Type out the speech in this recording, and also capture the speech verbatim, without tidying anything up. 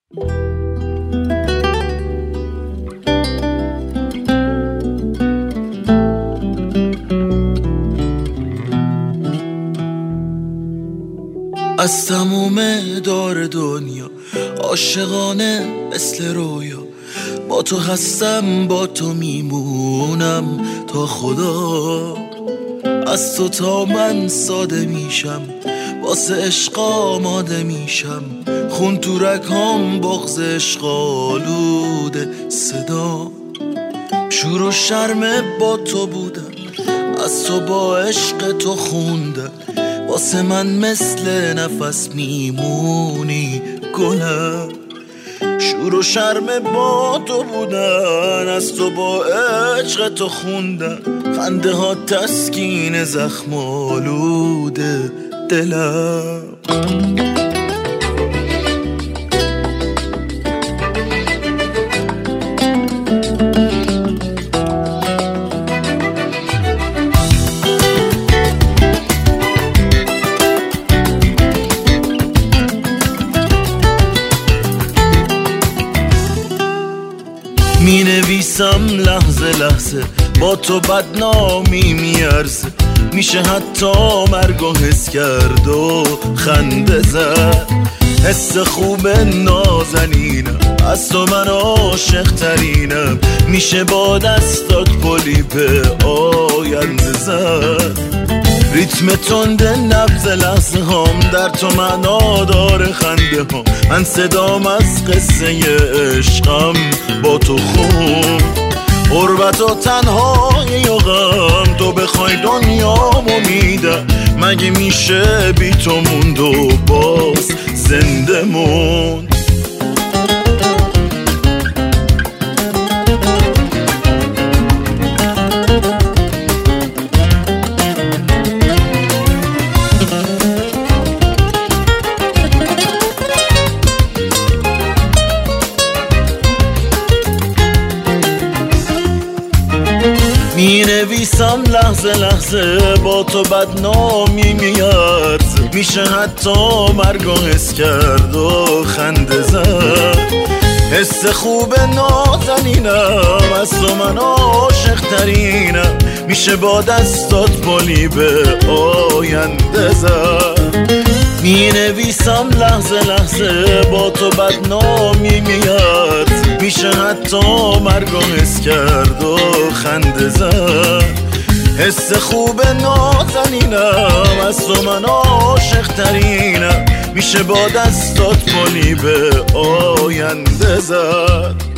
از تموم دار دنیا عاشقانه مثل رویا، با تو هستم با تو میمونم تا خدا. از تو تا من ساده میشم، واسه عشق آماده میشم، خون تو رگام بغض عشق آلوده صدا. شور و شرم با تو بودم، از تو با عشق تو خوندم، واسه من مثل نفس میمونی گلم. شور و شرم با تو بودن، از تو با عشق تو خوندم، خنده ها تسکین زخم آلوده دلم. می نویسم لحظه لحظه، با تو بدنامی میارزه، میشه حتی مرگو حس کرد و خنده زد. حس خوب نازنینم، از تو من عاشق ترینم، میشه با دستات پلی به آینده زد. ریتم تند نبض لحظه هم در تو معنا داره خنده هم، من صدام از قصه عشقم با تو خون. غربت و تنهایی و غم، تو بخوای دنیامو میدم، مگه میشه بی تو موند و باز زنده موند. می نویسم لحظه لحظه، با تو بدنامی میارزه، میشه حتی مرگو حس کرد و خنده زد. حس خوب نازنینم، از تو من عاشق ترینم، میشه با دستات پلی به آینده زد. می نویسم لحظه لحظه، با تو بدنامی میارزه، میشه حتی مرگو حس کرد و خنده زد. حس خوب نازنینم، از تو من عاشق ترینم، میشه با دستات پلی به آینده زد.